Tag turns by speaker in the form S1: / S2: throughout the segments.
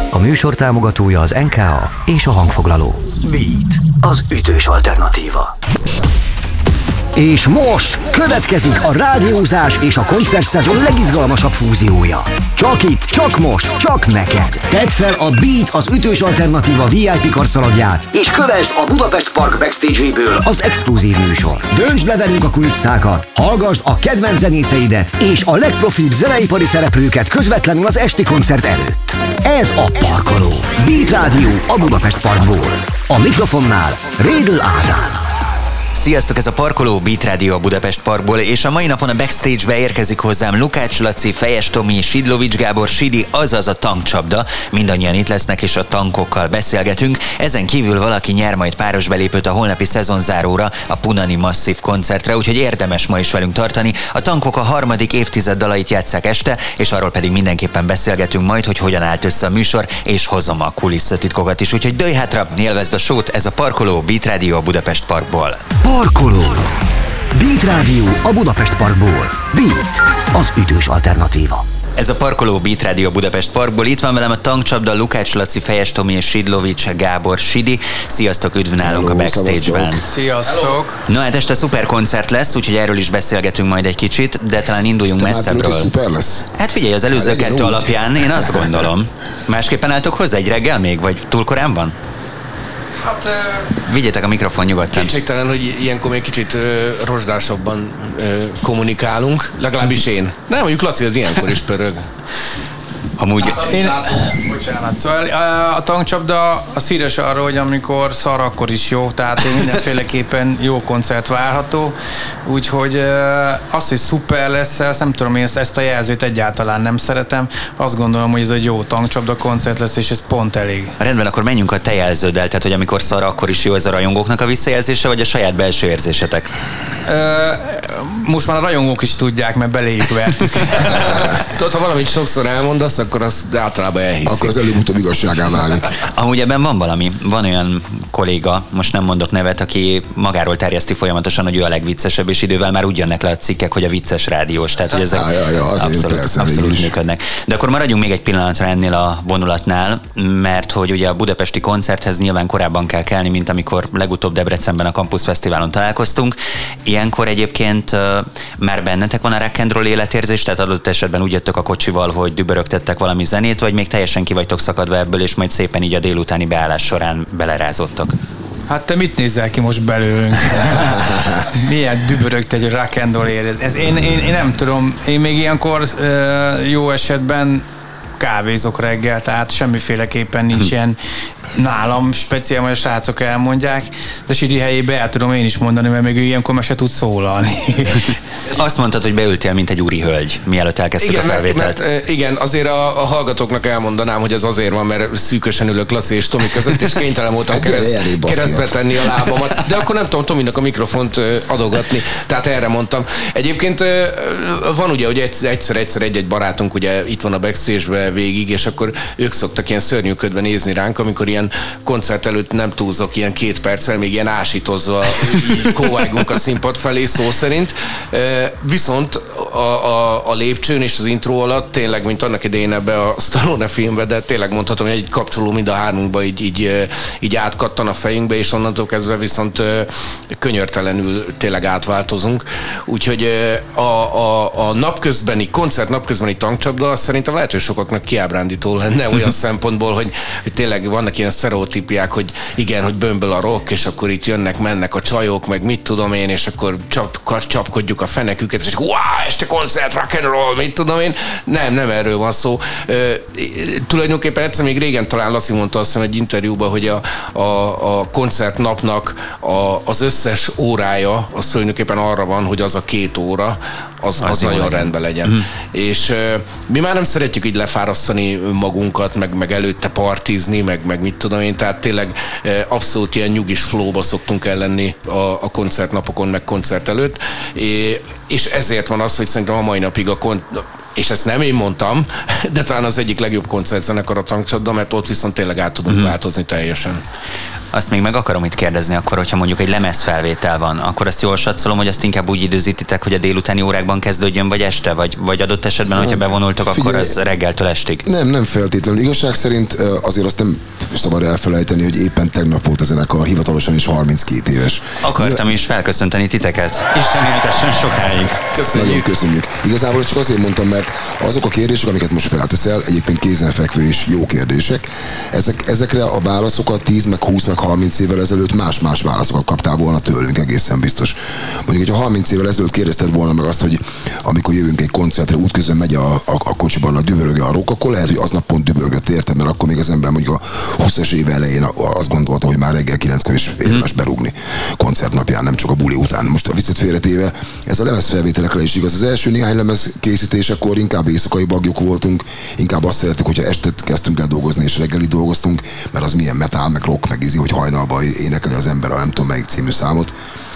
S1: A műsor támogatója az NKA és a hangfoglaló. Beat, az ütős alternatíva. És most következik a rádiózás és a koncertszezon legizgalmasabb fúziója. Csak itt, csak most, csak neked. Tedd fel a Beat, az ütős alternatíva VIP karszalagját, és kövesd a Budapest Park backstage-éből az exkluzív műsor. Döntsd le velünk a kulisszákat, hallgasd a kedvenc zenészeidet és a legprofibb zeneipari szereplőket közvetlenül az esti koncert előtt. Ez a Parkoló. Beat Rádió a Budapest Parkból. A mikrofonnál Rédl Ádám.
S2: Sziasztok, ez a Parkoló, Beat Rádió a Budapest Parkból, és a mai napon a backstage-be érkezik hozzám Lukács Laci, Fejes Tomi, Sidlovics Gábor, Sidi, azaz a tankcsapda. Mindannyian itt lesznek, és a tankokkal beszélgetünk. Ezen kívül valaki nyer majd páros belépőt a holnapi szezonzáróra, a Punani Massive koncertre, úgyhogy érdemes ma is velünk tartani. A tankok a harmadik évtized dalait játsszák este, és arról pedig mindenképpen beszélgetünk majd, hogy hogyan állt össze a műsor, és hozom a kulisszatitkokat is. Úgyhogy dőj hátra, élvezd a sót, ez a Parkoló, Beat Rádió a Budapest Parkból.
S1: Parkoló. Beat Rádió a Budapest Parkból. Beat, az ütős alternatíva.
S2: Ez a Parkoló, Beat Rádió Budapest Parkból. Itt van velem a tankcsapda, Lukács Laci, Fejes Tomi és Sidlovics Gábor, Sidi. Sziasztok, üdv nálunk a backstage-ben.
S3: Sziasztok!
S2: Na hát este szuper koncert lesz, úgyhogy erről is beszélgetünk majd egy kicsit, de talán induljunk messzebbről.
S4: Szuper lesz?
S2: Hát figyelj, az előző kettő alapján én azt gondolom. Másképpen álltok hozzá egy reggel még, vagy túl korán van?
S3: Hát...
S2: Vigyétek a mikrofon nyugodtan.
S3: Kétségtelen, hogy ilyenkor még kicsit rozsdásabban kommunikálunk, legalábbis én. Nem, mondjuk Laci az ilyenkor is pörög.
S2: Amúgy...
S5: Bocsánat, szóval a tankcsapda az híres arról, hogy amikor szar, akkor is jó, tehát mindenféleképpen jó koncert várható, úgyhogy az, hogy szuper lesz, azt nem tudom, én ezt a jelzőt egyáltalán nem szeretem, azt gondolom, hogy ez egy jó tankcsapda koncert lesz, és ez pont elég.
S2: Rendben, akkor menjünk a te jelződdel, tehát hogy amikor szar, akkor is jó, ez a rajongóknak a visszajelzése, vagy a saját belső érzésetek?
S5: Most már a rajongók is tudják, mert beléjük vertük.
S3: Tudod, ha valamit sokszor elmondasz, akkor az általában elhiszik.
S4: Akkor az előbb-utóbb igazságá válik.
S2: Amúgy ebben van valami. Van olyan kolléga, most nem mondok nevet, aki magáról terjeszti folyamatosan, hogy ő a legviccesebb, és idővel már úgy jönnek le a cikkek, hogy a vicces rádiós. Tehát, hogy ezek abszolút működnek. De akkor maradjunk még egy pillanatra ennél a vonulatnál, mert hogy ugye a budapesti koncerthez nyilván korábban kell kelni, mint amikor legutóbb Debrecenben a Campus Fesztiválon találkoztunk. Ilyenkor egyébként már bennetek van a rock and roll életérzés, tehát adott esetben úgy jöttök a kocsival, hogy dübörögtettek valami zenét, vagy még teljesen ki vagytok szakadva ebből, és majd szépen így a délutáni beállás során belerázottak?
S5: Hát te mit nézel ki most belőlünk? Milyen dübörögt egy rock and roll érzés? Én nem tudom, én még ilyenkor jó esetben kávézok reggel, tehát semmiféleképpen nincs ilyen nálam speciál, majd a srácok elmondják, de Sidi helyébe el tudom én is mondani, mert még ő ilyenkor már se tud szólalni.
S2: Azt mondtad, hogy beültél, mint egy úri hölgy, mielőtt elkezdtük a felvételt.
S3: Mert igen, azért a hallgatóknak elmondanám, hogy ez azért van, mert szűkösen ülök Laci és Tomi között, és kénytelen voltam keresztbe tenni a lábamat. De akkor nem tudom Tominak a mikrofont adogatni, tehát erre mondtam. Egyébként van ugye, hogy egyszer egy barátunk ugye itt van a backstage-be végig, és akkor ők szoktak ilyen szörnyűködve nézni ránk, amikor ilyen koncert előtt nem túlzok, ilyen 2 perccel még ilyen ásítozva kóvágunk a színpad felé szó szerint. Viszont a lépcsőn és az intro alatt tényleg, mint annak idején ebbe a Stallone filmbe, de tényleg mondhatom, hogy egy kapcsoló mind a hármunkba így átkattan a fejünkbe, és onnantól kezdve viszont könyörtelenül tényleg átváltozunk. Úgyhogy a napközbeni, koncert napközbeni tankcsapda szerintem lehet, hogy sokaknak kiábrándító lenne olyan szempontból, hogy tényleg vannak ilyen sztereotípiák, hogy igen, hogy bömböl a rock, és akkor itt mennek a csajok, meg mit tudom én, és akkor csapkodjuk a feneküket, és este koncert, rock and roll, mit tudom én. Nem erről van szó. Tulajdonképpen egyszer még régen talán Laci mondta azt hiszem egy interjúban, hogy a koncertnapnak az összes órája, az tulajdonképpen arra van, hogy az a 2 óra, az nagyon rendben legyen. És mi már nem szeretjük így lefárasztani magunkat, meg előtte partizni, meg mit tudom én, tehát tényleg abszolút ilyen nyugis flowba szoktunk ellenni a koncertnapokon, meg koncert előtt, és ezért van az, hogy szerintem a mai napig és ezt nem én mondtam, de talán az egyik legjobb koncertzenekar a tankcsapda, mert ott viszont tényleg át tudunk változni teljesen.
S2: Azt még meg akarom itt kérdezni, akkor, hogyha mondjuk egy lemezfelvétel van, akkor azt jól satszolom, hogy azt inkább úgy időzítitek, hogy a délutáni órákban kezdődjön, vagy este, vagy adott esetben, hogyha bevonultok, figyelj, akkor az reggeltől estig?
S4: Nem feltétlenül. Igazság szerint azért azt nem szabad elfelejteni, hogy éppen tegnap volt a zenekar, hivatalosan is 32 éves.
S2: Akartam is felköszönteni titeket. Isten éltessen sokáig.
S4: Köszönjük. Nagyon köszönjük. Igazából csak azért mondtam, mert azok a kérdések, amiket most felteszel, egyébként kézenfekvő és jó kérdések, ezekre a válaszokat 10, meg 20, meg 30 évvel ezelőtt más válaszokat kaptál volna tőlünk, egészen biztos. Mondjuk, hogyha 30 évvel ezelőtt kérdezted volna meg azt, hogy amikor jövünk egy koncertre, útközben megy a kocsiban a düböröge a rock, akkor lehet, hogy aznap pont dübörgött, érted, mert akkor még az ember mondjuk a 20-as éve elején azt gondolta, hogy már reggel 9-kor is érdemes berúgni koncertnapján, nem csak a buli után. Most a viccet félretéve, ez a lemezfelvételekre is igaz. Az első néhány lemez készítésekor inkább éjszakai baglyok voltunk, inkább azt szerettük, hogyha estet kezdtünk el dolgozni és reggeli dolgoztunk, mert az milyen metal, meg rock, meg hogy hajnalban énekeli az ember a nem tudom melyik című számot.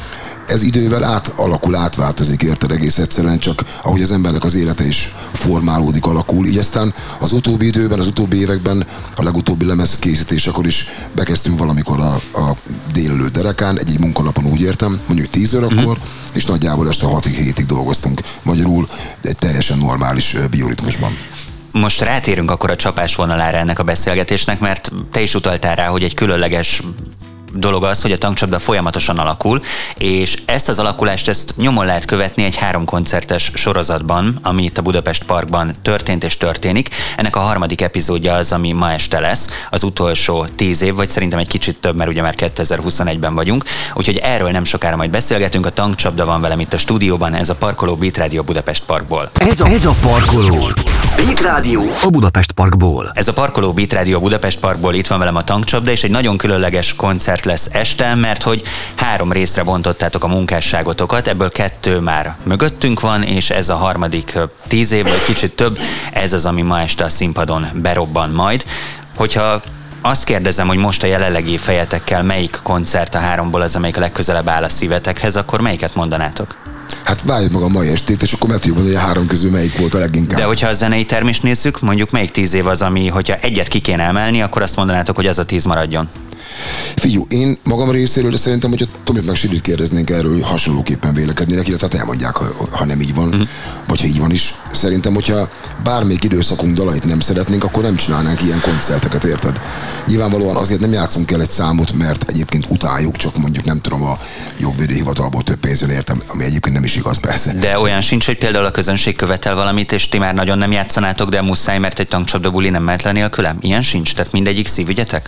S4: Ez idővel átváltozik, érted, egész egyszerűen, csak ahogy az embernek az élete is formálódik, alakul, így aztán az utóbbi időben, az utóbbi években, a legutóbbi lemez készítésekor is bekezdtünk valamikor a délelőtt derekán, egy munkanapon úgy értem, mondjuk 10 órakor, és nagyjából este 6-7-ig dolgoztunk. Magyarul egy teljesen normális bioritmusban.
S2: Most rátérünk akkor a csapás vonalára ennek a beszélgetésnek, mert te is utaltál rá, hogy egy különleges dolog az, hogy a tankcsapda folyamatosan alakul, és ezt az alakulást nyomon lehet követni egy 3 koncertes sorozatban, ami itt a Budapest Parkban történt és történik. Ennek a 3. epizódja az, ami ma este lesz, az utolsó 10 év, vagy szerintem egy kicsit több, mert ugye már 2021-ben vagyunk, úgyhogy erről nem sokára majd beszélgetünk. A tankcsapda van velem itt a stúdióban, ez a Parkoló Beat Radio Budapest Parkból.
S1: Ez a Parkoló Beat Radio a Budapest Parkból.
S2: Ez a Parkoló Beat Radio Budapest Parkból, itt van velem a tankcsapda, és egy nagyon különleges koncert lesz este, mert hogy 3 részre bontottátok a munkásságotokat, ebből 2 már mögöttünk van, és ez a 3. 10 év, vagy kicsit több, ez az, ami ma este a színpadon berobban majd. Hogyha azt kérdezem, hogy most a jelenlegi fejetekkel melyik koncert a 3-ból az, amelyik a legközelebb áll a szívetekhez, akkor melyiket mondanátok?
S4: Hát várjuk meg a mai estét, és akkor meg tudjuk mondani, hogy a 3 közül melyik volt a leginkább.
S2: De hogyha a zenei termést nézzük, mondjuk melyik 10 év az, ami, hogyha egyet ki kéne emelni, akkor azt mondanátok, hogy az a 10 maradjon.
S4: Figyú, én magam részéről, de szerintem, hogyha Tomit meg Sirit kérdeznénk erről, hasonlóképpen vélekednének, illetve hát elmondják, ha nem így van, vagy ha így van is. Szerintem, hogyha bármelyik időszakunk dalait nem szeretnénk, akkor nem csinálnánk ilyen koncerteket, érted? Nyilvánvalóan azért nem játszunk el egy számot, mert egyébként utáljuk, csak mondjuk nem tudom, a jogvédőhivatalból több pénz jön, értem, ami egyébként nem is igaz, persze.
S2: De olyan sincs, hogy például a közönség követel valamit, és ti már nagyon nem játszanátok, de muszáj, mert egy tankcsapda buli nem mehet le nélkülem? Ilyen sincs? Tehát mindegyik szívügyetek?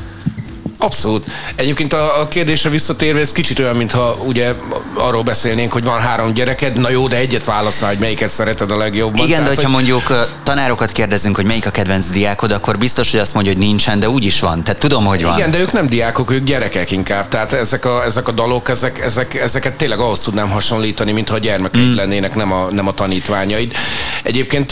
S3: Abszolút. Egyébként a kérdésre visszatérve, ez kicsit olyan, mintha ugye arról beszélnénk, hogy van 3 gyereked, na jó, de egyet válasz rá, hogy melyiket szereted a legjobban.
S2: Igen, de hogyha mondjuk tanárokat kérdezünk, hogy melyik a kedvenc diákod, akkor biztos, hogy azt mondja, hogy nincsen, de úgy is van. Tehát tudom, hogy van.
S3: Igen, de ők nem diákok, ők gyerekek inkább. Tehát ezek a dalok, ezeket tényleg ahhoz tudnám hasonlítani, mintha a gyermekeid lennének, nem a tanítványaid. Egyébként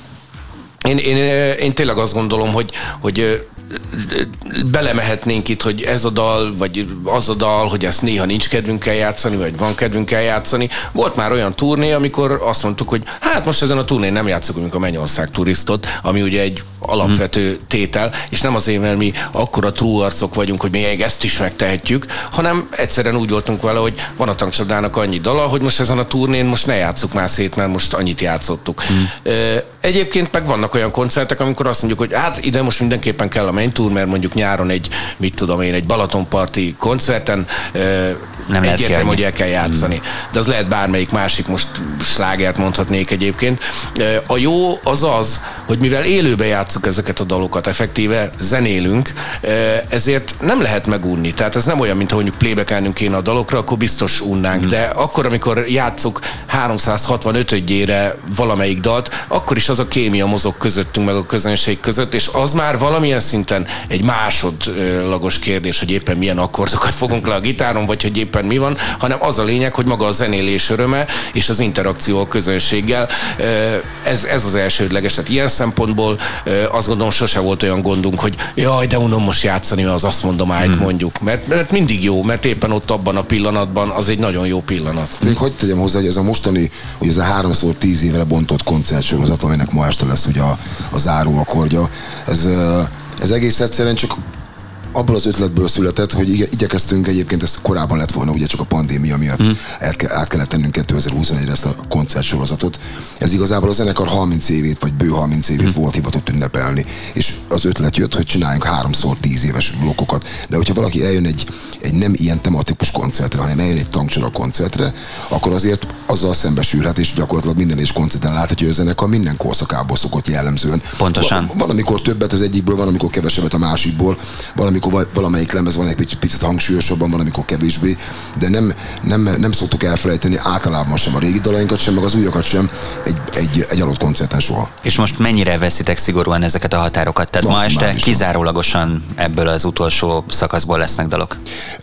S3: én tényleg azt gondolom, hogy belemehetnénk itt, hogy ez a dal, vagy az a dal, hogy ezt néha nincs kedvünk eljátszani, vagy van kedvünk eljátszani. Volt már olyan turné, amikor azt mondtuk, hogy hát most ezen a turnén nem játszunk, mint a Mennyország turistot, ami ugye egy alapvető tétel, és nem azért, mert mi akkora true arcok vagyunk, hogy még ezt is megtehetjük, hanem egyszerűen úgy voltunk vele, hogy van a tankcsapdának annyi dala, hogy most ezen a turnén most ne játsszuk már szét, mert most annyit játszottuk. Egyébként meg vannak olyan koncertek, amikor azt mondjuk, hogy hát ide most mindenképpen kell a main tour, mert mondjuk nyáron egy Balatonparti koncerten egyértelmű, hogy el kell játszani. De az lehet bármelyik másik, most slágert mondhatnék egyébként. A jó az, hogy mivel élőben játsszuk ezeket a dalokat, effektíve zenélünk, ezért nem lehet megunni. Tehát ez nem olyan, mint ha mondjuk playback-elnünk kéne a dalokra, akkor biztos unnánk. De akkor, amikor játsszuk 365-ére valamelyik dalt, akkor is az a kémia mozog közöttünk, meg a közönség között, és az már valamilyen szinten egy másodlagos kérdés, hogy éppen milyen akkordokat fogunk le a gitáron, vagy hogy éppen mi van, hanem az a lényeg, hogy maga a zenélés öröme és az interakció a közönséggel, ez az elsődleges. Tehát ilyen szempontból azt gondolom, sose volt olyan gondunk, hogy jaj, de unom most játszani, az azt mondom, mondjuk. Mert mindig jó, mert éppen ott abban a pillanatban az egy nagyon jó pillanat.
S4: Még hogy tegyem hozzá, hogy ez a mostani, hogy ez a 3x10 évre bontott koncertsorozat, aminek ma este lesz ugye a záró akkordja, ez egész egyszerűen csak abból az ötletből született, hogy igyekeztünk egyébként, ezt korábban lett volna, ugye csak a pandémia miatt át kellett tennünk 2021-re ezt a koncertsorozatot. Ez igazából a zenekar 30 évét, vagy bő 30 évét volt hivatott ünnepelni. És az ötlet jött, hogy csináljunk 3x10 éves blokkokat. De hogyha valaki eljön egy nem ilyen tematikus koncertre, hanem eljön egy tankcsora koncertre, akkor azért azzal szembesülhet, és gyakorlatilag minden és koncerten láthatja, hogy a zenekar minden korszakából szokott jellemzően.
S2: Pontosan.
S4: Van, amikor többet az egyikből, van, amikor kevesebbet a másikból, valamikor valamelyik lemez van egy picit hangsúlyosabban, van, amikor kevésbé, de nem szoktuk elfelejteni általában sem a régi dalainkat, sem meg az újakat sem egy adott koncerten soha.
S2: És most mennyire veszitek szigorúan ezeket a határokat? Tehát ma este kizárólagosan ebből az utolsó szakaszból lesznek dalok?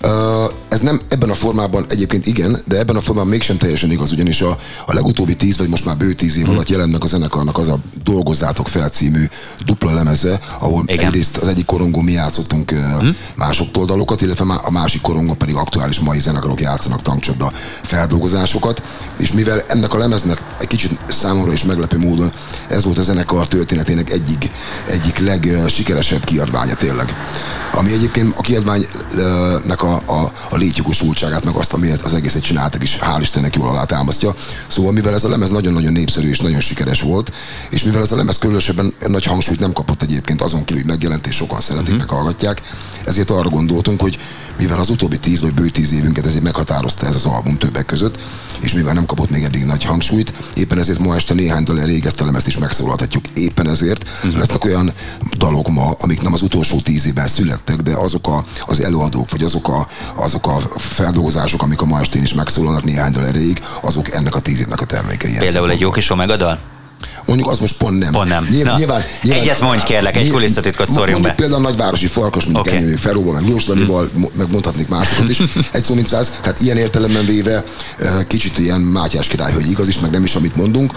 S4: Ez nem ebben a formában egyébként igen, de ebben a formában mégsem teljesen igaz, ugyanis a legutóbbi 10 vagy most már bő 10 év alatt jelent meg a zenekarnak az a Dolgozzátok fel című dupla lemeze, ahol egyrészt az egyik korongon mi játszottunk másoktól dalokat, illetve a másik korongon pedig aktuális mai zenekarok játszanak tankcsapda feldolgozásokat, és mivel ennek a lemeznek egy kicsit számomra is meglepő módon ez volt a zenekar történetének egyik legsikeresebb kiadványa tényleg. Ami egyébként a kiadványnak a létjogosultságát, meg azt, amiért az egészet csináltak is, hál' Istennek jól alátámasztja. Szóval mivel ez a lemez nagyon-nagyon népszerű és nagyon sikeres volt, és mivel ez a lemez különösebben nagy hangsúlyt nem kapott egyébként, azon kívül, hogy megjelent és sokan szeretik, meghallgatják, ezért arra gondoltunk, hogy mivel az utóbbi 10 vagy bő 10 évünket ezért meghatározta ez az album többek között, és mivel nem kapott még eddig nagy hangsúlyt, éppen ezért ma este néhány dal elég, ezt a lemezt is megszólalhatjuk. Éppen ezért lesznek olyan dalok ma, amik nem az utolsó 10 évben születtek, de azok az előadók, vagy azok a feldolgozások, amik a ma estén is megszólalnak néhány dal erejéig, azok ennek a 10 évnek a termékei.
S2: Például egy jó kis Omega dal?
S4: Mondjuk az most pont nem.
S2: Pont nem.
S4: Nyilván,
S2: egyet mondj kérlek, egy kulisszatitkot szórjunk be.
S4: Például a nagyvárosi farkas, mondjuk ennyi Ferróval, meg Milos Danival, meg mondhatnék másokat is. Egy szó mint 100. Tehát ilyen értelemben véve kicsit ilyen Mátyás király, hogy igaz is, meg nem is, amit mondunk.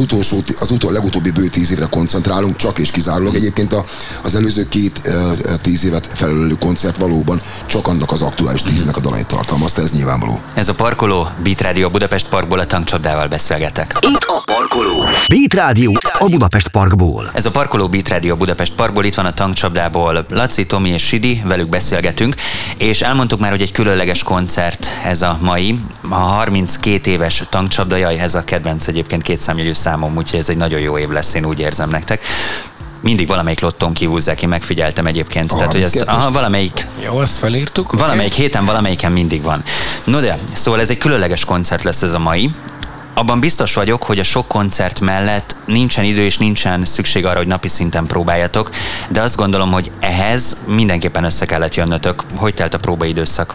S4: Legutóbbi bő 10 évre koncentrálunk, csak és kizárólag. Egyébként az előző 2 10 évet felelő koncert valóban csak annak az aktuális 10 évnek a dalait tartalmazta, ez nyilvánvaló.
S2: Ez a Parkoló, Beat Radio Budapest Parkból, a tankcsapdával beszélgetek.
S1: Itt a Parkoló. Beat Radio a Budapest Parkból.
S2: Ez a Parkoló Beat Radio Budapest Parkból, itt van a tankcsapdából Laci, Tomi és Sidi, velük beszélgetünk, és elmondtuk már, hogy egy különleges koncert ez a mai. A 32 éves tankcsapda, jaj, ez a kedvenc egyébként kétszámjegyű számom, úgyhogy ez egy nagyon jó év lesz, én úgy érzem nektek. Mindig valamelyik lottón kihúzzák, én megfigyeltem egyébként. Tehát, hogy ezt, valamelyik...
S3: Jó, azt felírtuk.
S2: Valamelyik héten, valamelyiken mindig van. No de, szóval ez egy különleges koncert lesz ez a mai. Abban biztos vagyok, hogy a sok koncert mellett nincsen idő és nincsen szükség arra, hogy napi szinten próbáljatok, de azt gondolom, hogy ehhez mindenképpen össze kellett jönnötök. Hogy telt a próbaidőszak?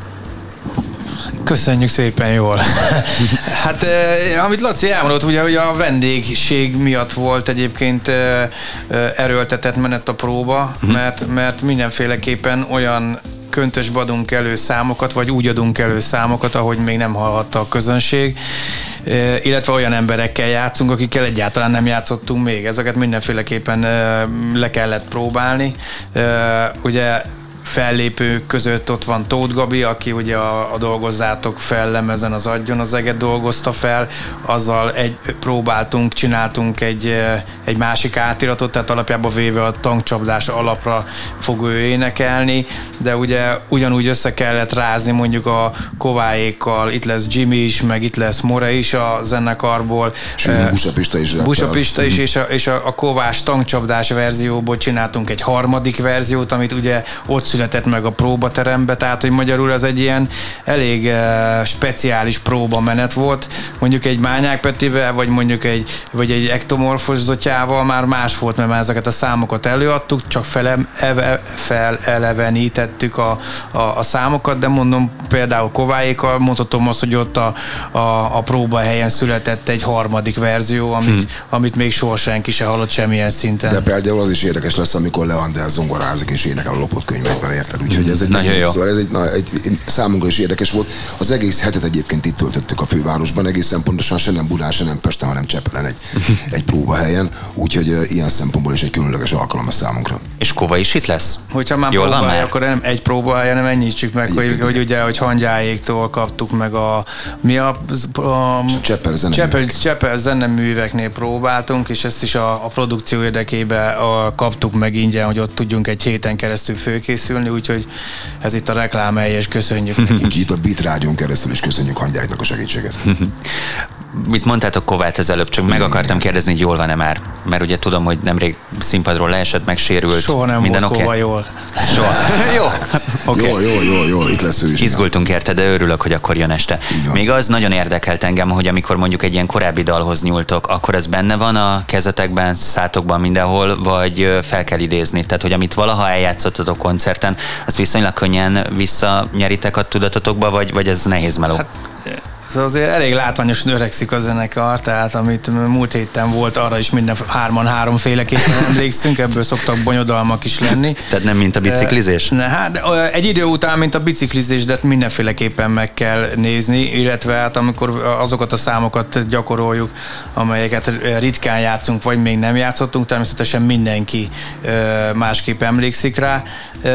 S5: Köszönjük szépen jól. Hát amit Laci elmondott, ugye, hogy a vendégség miatt volt egyébként erőltetett menet a próba, mert mindenféleképpen olyan köntösbe adunk elő számokat, vagy úgy adunk elő számokat, ahogy még nem hallhatta a közönség, illetve olyan emberekkel játszunk, akikkel egyáltalán nem játszottunk még. Ezeket mindenféleképpen le kellett próbálni. Ugye fellépők között ott van Tóth Gabi, aki ugye a Dolgozzátok fel lemezen az Adjon az eget dolgozta fel, azzal csináltunk egy másik átiratot, tehát alapjában véve a tankcsapdás alapra fog ő énekelni, de ugye ugyanúgy össze kellett rázni mondjuk a Kováékkal, itt lesz Jimmy is, meg itt lesz More is a zenekarból. Busa Pista is, és a Kovás tankcsapdás verzióból csináltunk egy harmadik verziót, amit ugye ott született meg a próbaterembe, tehát hogy magyarul ez egy ilyen elég speciális próbamenet volt, mondjuk egy Mányák Petivel, vagy mondjuk egy ektomorfos Zotyával már más volt, mert már ezeket a számokat előadtuk, csak felelevenítettük a számokat, de mondom például Kováékkal, mondhatom azt, hogy ott a próbahelyen született egy harmadik verzió, amit még soha senki se hallott semmilyen szinten.
S4: De például az is érdekes lesz, amikor Leander zongorázik és énekel a lopott könyvekben, érted? Úgyhogy ez egy számunkra is érdekes volt. Az egész hetet egyébként itt töltöttük a fővárosban, egészen pontosan se nem Budán, se nem Pesten, hanem Csepelen egy próbahelyen, úgyhogy ilyen szempontból is egy különleges alkalom a számunkra.
S2: És Kova is itt lesz?
S5: Hogyha már próbálja, akkor nem egy próbahelyen, nem ennyítsük meg, hogy ugye, hogy Hangyáéktól kaptuk meg Cseppel zeneműveknél próbáltunk, és ezt is a produkció érdekében kaptuk meg ingyen, hogy ott tudjunk egy héten keresztül főkészülni. készülni, úgyhogy ez itt a reklámhelye, és köszönjük neki.
S4: Úgyhogy itt a Beat Rádión keresztül is köszönjük Hangyáknak a segítséget.
S2: Mit mondtátok Kovát az előbb, csak meg akartam kérdezni, hogy jól van-e már? Mert ugye tudom, hogy nemrég színpadról leesett, megsérült.
S5: Soha nem
S2: minden
S5: volt Kova jól.
S2: Soha. Jó. Okay.
S4: Jó, itt lesz ő is.
S2: Izgultunk érte, de örülök, hogy akkor jön este. Még az nagyon érdekelt engem, hogy amikor mondjuk egy ilyen korábbi dalhoz nyúltok, akkor ez benne van a kezetekben, szátokban, mindenhol, vagy fel kell idézni? Tehát, hogy amit valaha eljátszottatok koncerten, azt viszonylag könnyen visszanyeritek a tudatotokba, vagy ez nehéz meló?
S5: Hát, azért elég látványosan öregszik a zenekar, tehát amit múlt héten volt, arra is minden hárman háromféleképpen emlékszünk, ebből szoktak bonyodalmak is lenni.
S2: Tehát nem mint a biciklizés?
S5: Hát egy idő után, mint a biciklizés, de mindenféleképpen meg kell nézni, illetve hát amikor azokat a számokat gyakoroljuk, amelyeket ritkán játszunk, vagy még nem játszottunk, természetesen mindenki másképp emlékszik rá.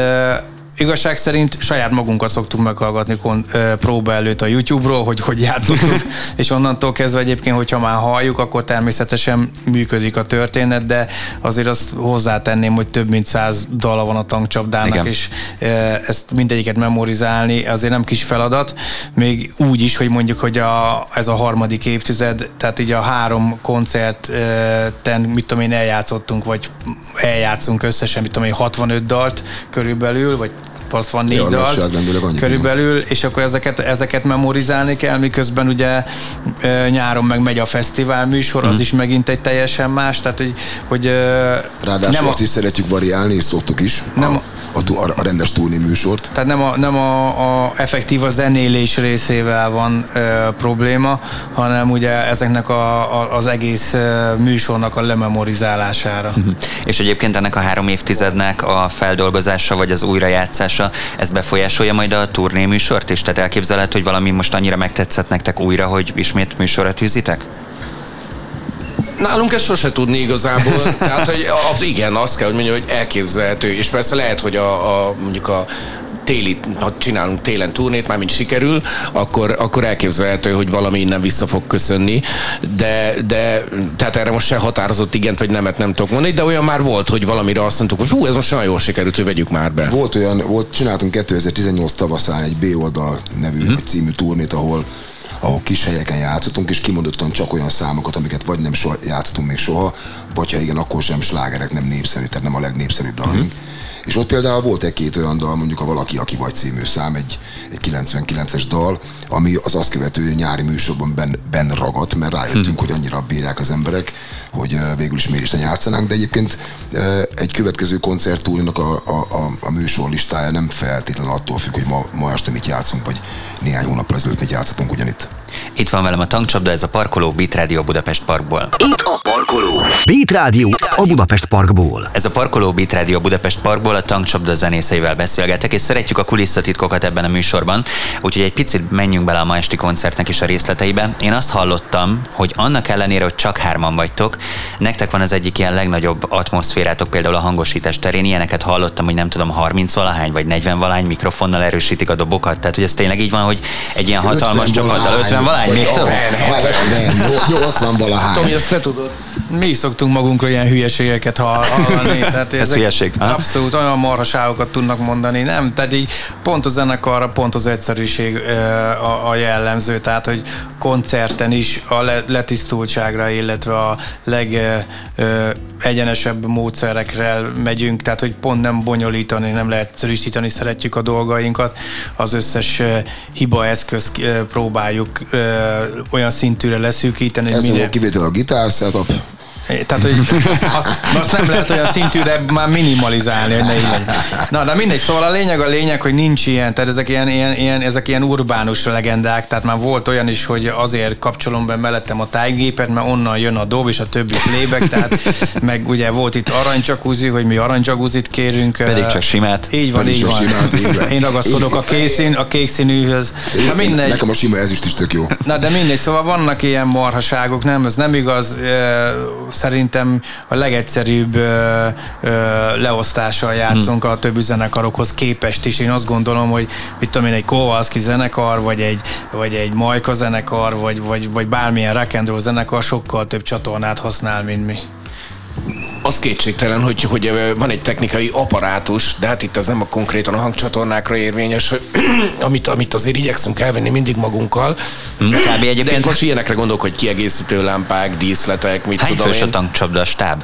S5: Igazság szerint saját magunkat szoktuk meghallgatni próba előtt a YouTube-ról, hogy játszottuk, és onnantól kezdve egyébként, hogyha már halljuk, akkor természetesen működik a történet, de azért azt hozzátenném, hogy több mint 100 dala van a Tankcsapdának, igen. És ezt mindegyiket memorizálni azért nem kis feladat, még úgy is, hogy mondjuk, hogy ez a harmadik évtized, tehát így a 3 koncerten, mit tudom én, eljátszottunk, vagy eljátszunk összesen, mit tudom én, 65 dalt körülbelül, vagy 64 dalt körülbelül, és akkor ezeket memorizálni kell, miközben ugye nyáron meg megy a fesztivál műsor, az is megint egy teljesen más, tehát hogy
S4: ráadásul azt is szeretjük variálni, és szoktuk is. A rendes turné műsort.
S5: Tehát nem a effektív a zenélés részével van probléma, hanem ugye ezeknek az egész műsornak a lememorizálására.
S2: És egyébként ennek a 3 évtizednek a feldolgozása vagy az újrajátszása, ez befolyásolja majd a turné műsort is? Tehát elképzelhető, hogy valami most annyira megtetszett nektek újra, hogy ismét műsorra tűzitek?
S3: Nálunk ezt sose tudni igazából, tehát hogy igen, azt kell, hogy mondjam, hogy elképzelhető, és persze lehet, hogy mondjuk a ha csinálunk télen turnét, mármint sikerül, akkor elképzelhető, hogy valami innen vissza fog köszönni, de tehát erre most se határozott igent vagy nemet nem tudok mondani, de olyan már volt, hogy valamire azt mondtuk, hogy ez most nagyon jól sikerült, hogy vegyük már be.
S4: Csináltunk 2018 tavaszán egy B-oldal nevű vagy című turnét, ahol kis helyeken játszottunk, és kimondottan csak olyan számokat, amiket vagy nem játszottunk még soha, vagy ha igen, akkor sem slágerek, nem népszerű, tehát nem a legnépszerűbb dalunk. És ott például volt egy-két olyan dal, mondjuk a Valaki, aki vagy című szám, egy 99-es dal, ami az azt követő nyári műsorban benn ragadt, mert rájöttünk, hogy annyira bírják az emberek, hogy végül is miért is ne játszanánk, de egyébként egy következő koncerttúrnak a műsor listája nem feltétlenül attól függ, hogy ma este mit játszunk, vagy néhány hónappal ezelőtt mit játszhatunk ugyanitt.
S2: Itt van velem a Tankcsapda, ez a Parkoló Beat Rádió Budapest Parkból.
S1: Itt a Parkoló Beat Rádió a Budapest Parkból.
S2: Ez a Parkoló Beat Rádió Budapest Parkból, a Tankcsapda zenészeivel beszélgetek, és szeretjük a kulisszatitkokat ebben a műsorban, úgyhogy egy picit menjünk bele a ma esti koncertnek is a részleteibe. Én azt hallottam, hogy annak ellenére, hogy csak 3-an vagytok, nektek van az egyik ilyen legnagyobb atmoszférátok, például a hangosítás terén. Ilyeneket hallottam, hogy nem tudom, 30-valahány vagy 40-valahány mikrofonnal erősítik a dobokat. Tehát, hogy ez tényleg így van, hogy egy ilyen hatalmas csapattal 50-valahány, még több?
S4: 80-valahány.
S3: Tomi, ezt te tudod.
S5: Mi is szoktunk magunkról ilyen hülyeségeket hallani.
S2: Ez hülyeség?
S5: Abszolút olyan marhaságokat tudnak mondani. Nem, tehát így pont a zenekarra, pont az egyszerűség a jellemző. Tehát, hogy koncerten is a letisztultságra, illetve a legegyenesebb módszerekre megyünk. Tehát, hogy pont nem bonyolítani, nem leegyszerűsíteni szeretjük a dolgainkat. Az összes hibaeszközt próbáljuk olyan szintűre leszűkíteni.
S4: Ez a kivétel a gitár setup.
S5: Tehát, hogy azt nem lehet olyan szintűre már minimalizálni, hogy ne így legyen. Na, de mindegy, szóval a lényeg, hogy nincs ilyen, tehát ezek ilyen urbánus legendák, tehát már volt olyan is, hogy azért kapcsolom be mellettem a tájgépet, mert onnan jön a dob, és a többit lébek, tehát meg ugye volt itt aranycsakúzi, hogy mi aranycsakúzit kérünk.
S2: Pedig csak simát.
S5: Így van. Én ragaszkodok a kék színűhöz.
S4: Nekem a sima ezüst is tök jó.
S5: Na, de mindegy, szóval vannak ilyen marhaságok, nem, ez nem igaz. Szerintem a legegyszerűbb leosztással játszunk a többi zenekarokhoz képest is. Én azt gondolom, hogy mit tudom én, egy Kowalski zenekar, vagy egy Majka zenekar, vagy bármilyen rock and roll zenekar sokkal több csatornát használ, mint mi.
S3: az kétségtelen, hogy van egy technikai apparátus, de hát itt az nem konkrétan a hangcsatornákra érvényes, amit azért igyekszünk elvenni mindig magunkkal.
S2: Kb. Egyébként...
S3: De most ilyenekre gondolok, hogy kiegészítő lámpák, díszletek, mit
S2: hány
S3: tudom én.
S2: Hány fős a tankcsapda stáb?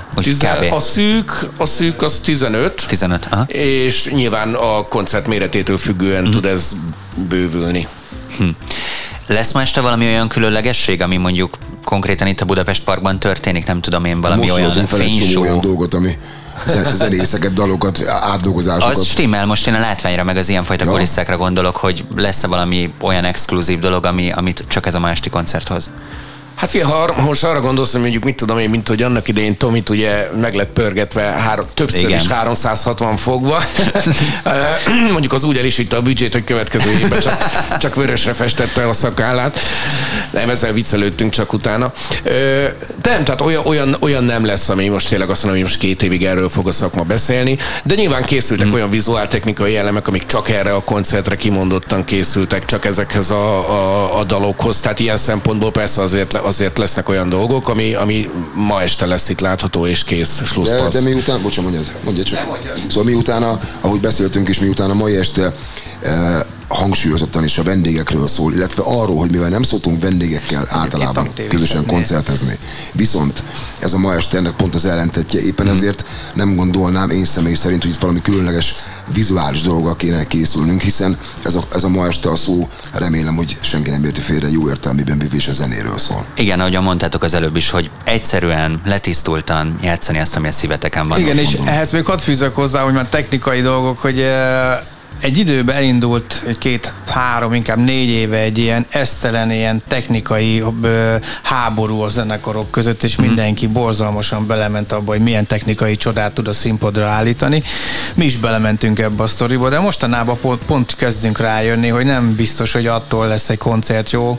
S3: A szűk az 15.
S2: 15, aha.
S3: És nyilván a koncert méretétől függően tud ez bővülni.
S2: Lesz ma este valami olyan különlegesség, ami mondjuk konkrétan itt a Budapest Parkban történik? Nem tudom én, valami
S4: most
S2: olyan fényshow.
S4: Olyan dolgot, ami zenészeket, dalokat, átdolgozásokat.
S2: Az stimmel, most én a látványra, meg az ilyenfajta kulisszákra gondolok, hogy lesz-e valami olyan exkluzív dolog, amit csak ez a ma esti koncert hoz?
S3: Hát ha most arra gondolsz, hogy mondjuk mit tudom én, mint hogy annak idején Tomit ugye meg lett pörgetve többször
S2: igen.
S3: is 360 fogva. Mondjuk az úgy el is vitte a büdzsét, hogy következő évben csak vörösre festette a szakállát. Nem, ezzel viccelődtünk csak utána. Nem, tehát olyan nem lesz, ami most tényleg azt mondom, hogy most 2 évig erről fog a szakma beszélni, de nyilván készültek olyan vizuáltechnikai elemek, amik csak erre a koncertre kimondottan készültek, csak ezekhez a dalokhoz. Tehát ilyen szempontból persze azért lesznek olyan dolgok, ami ma este lesz itt látható és kész.
S4: De miután, mondja csak. Szóval miután, ahogy beszéltünk is, miután a mai este hangsúlyozottan is a vendégekről szól, illetve arról, hogy mivel nem szoktunk vendégekkel általában közösen koncertezni. Viszont ez a ma este ennek pont az ellentetje, éppen ezért nem gondolnám én személy szerint, hogy itt valami különleges vizuális dologgal kéne készülnünk, hiszen ez a ma este a szó, remélem, hogy senki nem érti félre, jó értelmében vívés a zenéről szól.
S2: Igen, ahogyan mondtátok az előbb is, hogy egyszerűen, letisztultan játszani azt, ami a szíveteken van.
S5: Igen, és ehhez még hadd fűzök hozzá, hogy már technikai dolgok, hogy egy időben elindult 2-3, inkább 4 éve egy ilyen esztelen, ilyen technikai háború a zenekarok között, és mindenki borzalmasan belement abba, hogy milyen technikai csodát tud a színpadra állítani. Mi is belementünk ebbe a sztoriba, de mostanában pont kezdünk rájönni, hogy nem biztos, hogy attól lesz egy koncert jó,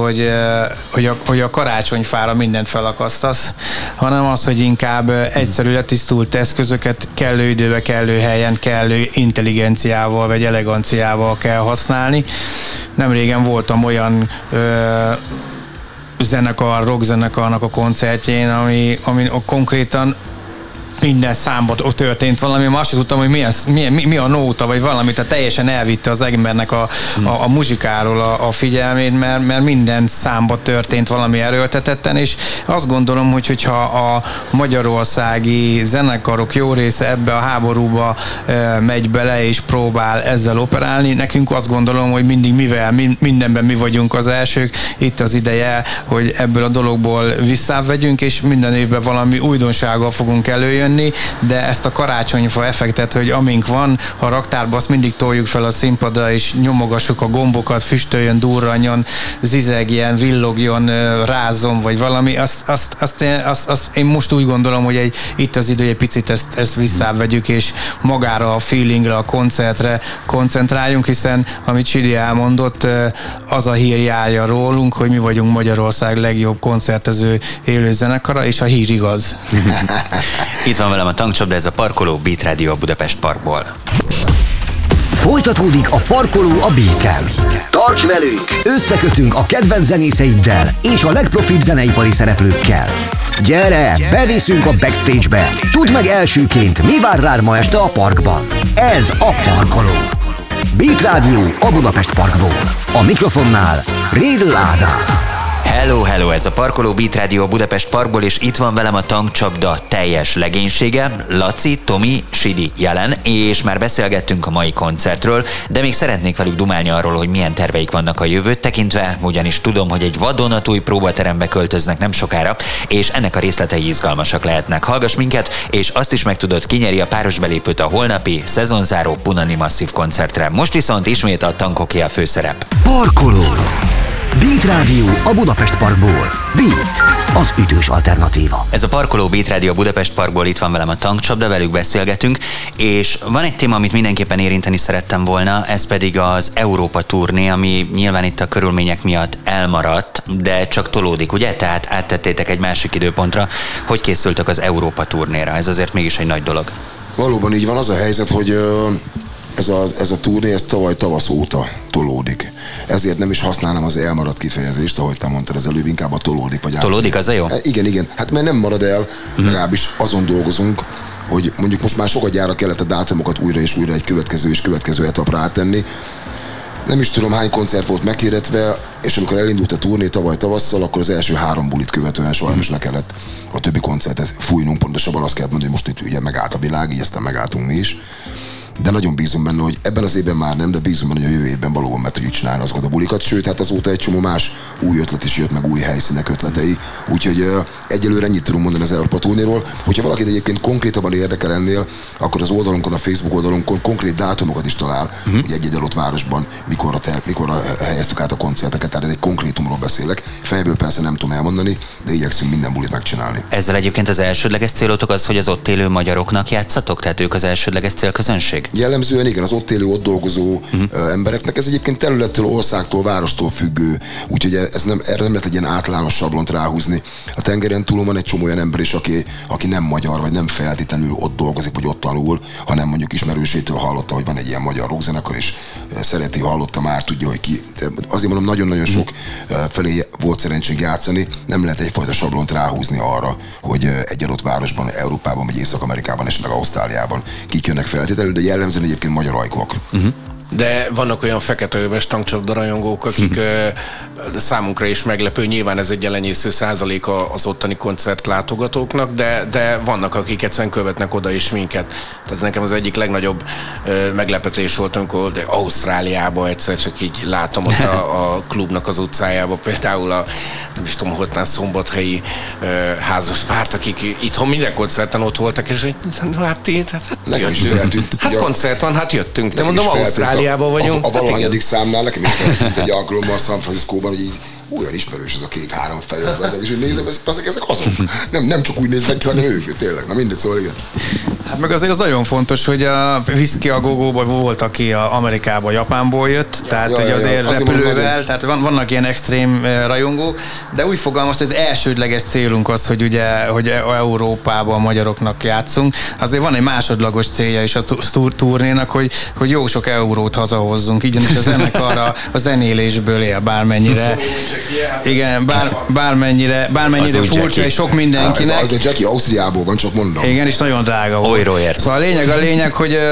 S5: hogy a karácsonyfára mindent felakasztasz, hanem az, hogy inkább egyszerű letisztult eszközöket kellő időben, kellő helyen, kellő intelligenciával vagy eleganciával kell használni. Nemrégen voltam olyan rockzenekarnak a koncertjén, ami konkrétan minden számban történt valami, ma azt sem tudtam, hogy mi a nóta, vagy valami, tehát teljesen elvitte az embernek a muzsikáról a figyelmét, mert minden számban történt valami erőltetetten, és azt gondolom, hogyha a magyarországi zenekarok jó része ebbe a háborúba megy bele, és próbál ezzel operálni, nekünk azt gondolom, hogy mindig mindenben mi vagyunk az elsők, itt az ideje, hogy ebből a dologból visszavegyünk, és minden évben valami újdonsággal fogunk előjönni, de ezt a karácsonyfa effektet, hogy amink van, a raktárba azt mindig toljuk fel a színpadra, és nyomogassuk a gombokat, füstöljön, durranjon, zizegjen, villogjon, rázzon, vagy valami, azt én most úgy gondolom, hogy itt az idő, egy picit ezt visszavegyük, és magára a feelingre, a koncertre koncentráljunk, hiszen amit Sidi elmondott, az a hír járja rólunk, hogy mi vagyunk Magyarország legjobb koncertező élő zenekara, és a hír igaz.
S2: Itt van velem a tankcsapda, ez a Parkoló Beat Radio a Budapest Parkból.
S1: Folytatódik a Parkoló a Beaten. Tarts velünk! Összekötünk a kedvenc zenészeiddel és a legprofibb zeneipari szereplőkkel. Gyere, beviszünk a backstage-be! Tudd meg elsőként, mi vár rád ma este a parkban. Ez a Parkoló. Beat Radio a Budapest Parkból. A mikrofonnál Rédl Ádám.
S2: Hello, ez a Parkoló Beat Radio Budapest Parkból, és itt van velem a tankcsapda teljes legénysége, Laci, Tomi, Sidi jelen, és már beszélgettünk a mai koncertről, de még szeretnék velük dumálni arról, hogy milyen terveik vannak a jövőt tekintve, ugyanis tudom, hogy egy vadonatúj próbaterembe költöznek nem sokára, és ennek a részletei izgalmasak lehetnek. Hallgass minket, és azt is megtudod, ki nyeri a páros belépőt a holnapi szezonzáró Punani Masszív koncertre. Most viszont ismét a tankoké a főszerep.
S1: Parkoló. Beat Radio a Budapest Parkból. Beat, az ütős alternatíva.
S2: Ez a Parkoló Beat Radio Budapest Parkból, itt van velem a tankcsapda, velük beszélgetünk, és van egy téma, amit mindenképpen érinteni szerettem volna, ez pedig az Európa turné, ami nyilván itt a körülmények miatt elmaradt, de csak tolódik, ugye? Tehát áttettétek egy másik időpontra. Hogy készültök az Európa turnéra? Ez azért mégis egy nagy dolog.
S4: Valóban így van, az a helyzet, hogy ez a turné, ez tavaly tavasz óta tolódik. Ezért nem is használnám az elmaradt kifejezést, ahogy te mondtad az előbb, inkább a tolódik. Vagy
S2: tolódik, az a jó?
S4: Igen. Hát mert nem marad el, legalábbis azon dolgozunk, hogy mondjuk most már sokat gyára kellett a dátumokat újra és újra egy következő etapra áttenni. Nem is tudom, hány koncert volt meghirdetve, és amikor elindult a turné tavaly tavasszal, akkor az első 3 bulit követően sajnos le kellett a többi koncertet fújnunk, pontosabban azt kellett mondani, hogy most itt ugye megállt a világ, így aztán megálltunk mi is. De nagyon bízom benne, hogy ebben az évben már nem, de bízom benne, hogy a jövő évben valóban meg tudjuk csinálni azokat a bulikat. Sőt, hát azóta egy csomó más új ötlet is jött, meg új helyszínek ötletei. Úgyhogy egyelőre ennyit tudunk mondani az Európa turnéról. Hogyha valakit egyébként konkrétabban érdekel ennél, akkor az oldalunkon, a Facebook oldalunkon konkrét dátumokat is talál, hogy egy adott városban mikor helyeztük át a koncerteket. Tehát egy konkrétumról beszélek. Fejből persze nem tudom elmondani, de igyekszünk minden bulit megcsinálni.
S2: Ezzel egyébként az elsődleges célotok az, hogy az ott élő magyaroknak játszatok? Tehát ők az elsődleges célközönség?
S4: Jellemzően igen, az ott élő, ott dolgozó embereknek. Ez egyébként területtől, országtól, várostól függő, úgyhogy erre nem lehet egy ilyen általános sablont ráhúzni. A tengeren túlon van egy csomó olyan ember is, aki nem magyar, vagy nem feltétlenül ott dolgozik, vagy ott tanul, hanem mondjuk ismerősétől hallotta, hogy van egy ilyen magyar rockzenekar, és szereti, hallotta már, tudja, hogy ki. Azért mondom, nagyon-nagyon sok felé volt szerencsénk játszani, nem lehet egyfajta sablont ráhúzni arra, hogy egy adott városban, Európában, vagy Észak-Amerikában, esetleg Ausztráliában kik jönnek feltétlenül, de jellemzően egyébként magyar ajkúak.
S3: De vannak olyan feketeöves tankcsapda rajongók, akik számunkra is meglepő, nyilván ez egy elenyésző százaléka az ottani koncertlátogatóknak, de vannak, akik egyszerűen követnek oda is minket. Tehát nekem az egyik legnagyobb meglepetés volt, amikor Ausztráliában egyszer csak így látom ott a klubnak az utcájában, például nem is tudom, hogy szombathelyi házas párt, akik itthon minden koncerten ott voltak, és hát jöttünk. Hát koncert van, hát jöttünk. De mondom, Ausztráliában vagyunk.
S4: A valahanyadik számnál nekem is feltűnt egy alkalommal San Franciscóban, hogy így olyan ismerős ez a 2-3 fejővel, és én nézem, ezek azok. Nem csak úgy néznek ki, hanem ők, tényleg. Na mindegy, szóval igen.
S5: Hát meg azért az nagyon fontos, hogy a Whisky a Go-Go-ban volt, aki Amerikából, Japánból jött, tehát hogy azért repülővel, tehát vannak ilyen extrém rajongók, de úgy fogalmazta, hogy az elsődleges célunk az, hogy ugye, hogy Európában a magyaroknak játszunk. Azért van egy másodlagos célja is a turnénak, hogy jó sok eurót hazahozzunk, így is a zenekar a zenélésből él, bármennyire. Igen, bármennyire furcsa, és sok mindenkinek.
S4: Az a Jackie Ausztriából van, csak mondom.
S5: Igen, és nagyon drága volt. Szóval a lényeg,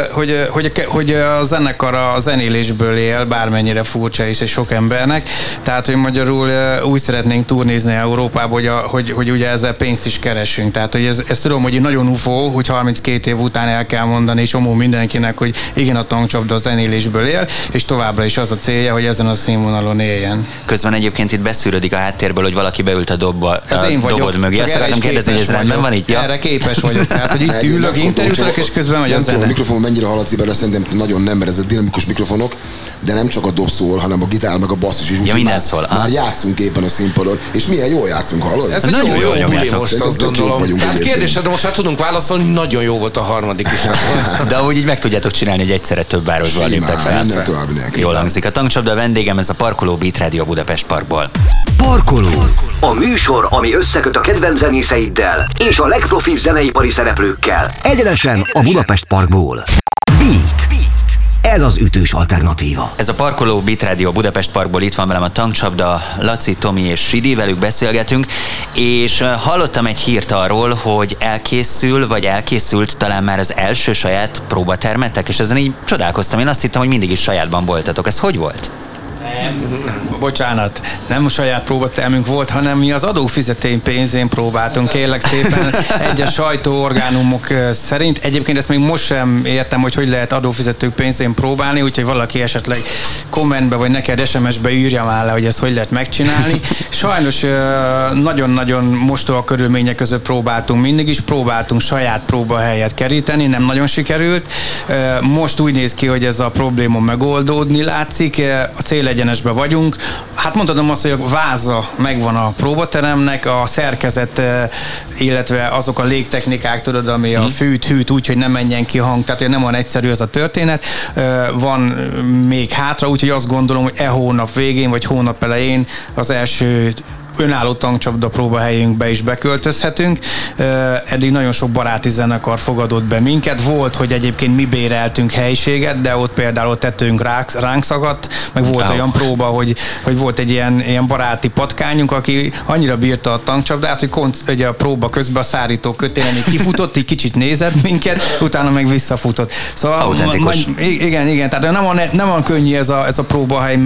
S5: hogy a zenekar a zenélésből él, bármennyire furcsa is, és sok embernek. Tehát, hogy magyarul úgy szeretnénk turnézni Európába, hogy ugye ezzel pénzt is keresünk. Tehát, hogy ez tudom, hogy nagyon UFO, hogy 32 év után el kell mondani, és omó mindenkinek, hogy igen, a tankcsapda a zenélésből él, és továbbra is az a célja, hogy ezen a színvonalon éljen.
S2: Közben egyébként itt beszűrődik a háttérből, hogy valaki beült a dobod mögé. Azt akartam kérdezni, hogy ez rendben van így? Ja.
S5: Erre képes vagyok. Tehát, hogy itt ülök, interjútolok, és közben megy a zene.
S4: A mikrofon mennyire haladsz bele, szerintem nagyon nem, mert ez a dinamikus mikrofonok, de nem csak a dob szól, hanem a gitár, meg a basszus is.
S2: Minden szól.
S4: Már játszunk éppen a színpadon, és milyen jól játszunk, hallod?
S3: Ez egy jó buli most, azt gondolom. Tehát kérdésedre most már tudunk válaszolni, nagyon jó volt a harmadik is.
S2: De ahogy így meg tudjátok csinálni, hogy egyszerre több városban léptek fel. Jól hangzik. A tankcsapda vendégem, ez a Parkoló Beat Radio Budapest Parkból.
S1: Parkoló. A műsor, ami összeköt a kedvenc zenészeiddel és a legprofibb zeneipari szereplőkkel. Egyenesen a Budapest Parkból. Beat. Ez az ütős alternatíva.
S2: Ez a Parkoló Beat Radio Budapest Parkból, itt van velem a tankcsapda, Laci, Tomi és Sidi, velük beszélgetünk, és hallottam egy hírt arról, hogy elkészült talán már az első saját próbatermetek, és ezen így csodálkoztam. Én azt hittem, hogy mindig is sajátban voltatok. Ez hogy volt?
S5: Bocsánat, nem saját próbatermünk volt, hanem mi az adófizetény pénzén próbáltunk, kérlek szépen, egyes sajtóorgánumok szerint. Egyébként ezt még most sem értem, hogy lehet adófizetők pénzén próbálni, úgyhogy valaki esetleg kommentbe vagy neked SMS-be írja már le, hogy ezt hogy lehet megcsinálni. Sajnos nagyon-nagyon mostoha körülmények között próbáltunk, mindig is próbáltunk saját próbahelyet keríteni, nem nagyon sikerült. Most úgy néz ki, hogy ez a probléma megoldódni látszik, a célegyenesben vagyunk. Hát mondhatom azt, hogy a váza megvan a próbateremnek, a szerkezet, illetve azok a légtechnikák, tudod, ami a fűt úgy, hogy nem menjen ki hang, tehát hogy nem olyan egyszerű ez a történet. Van még hátra, úgyhogy azt gondolom, hogy hónap végén, vagy hónap elején az első önálló tankcsapda próbahelyünkbe is beköltözhetünk. Eddig nagyon sok baráti zenekar fogadott be minket. Volt, hogy egyébként mi béreltünk helyiséget, de ott például tetőnk ránk szakadt, meg volt olyan próba, hogy volt egy ilyen baráti patkányunk, aki annyira bírta a tankcsapdát, hogy a próba közben a szárító kötélen így kifutott, így kicsit nézett minket, utána meg visszafutott. Szóval igen, tehát nem van könnyű ez a próbahely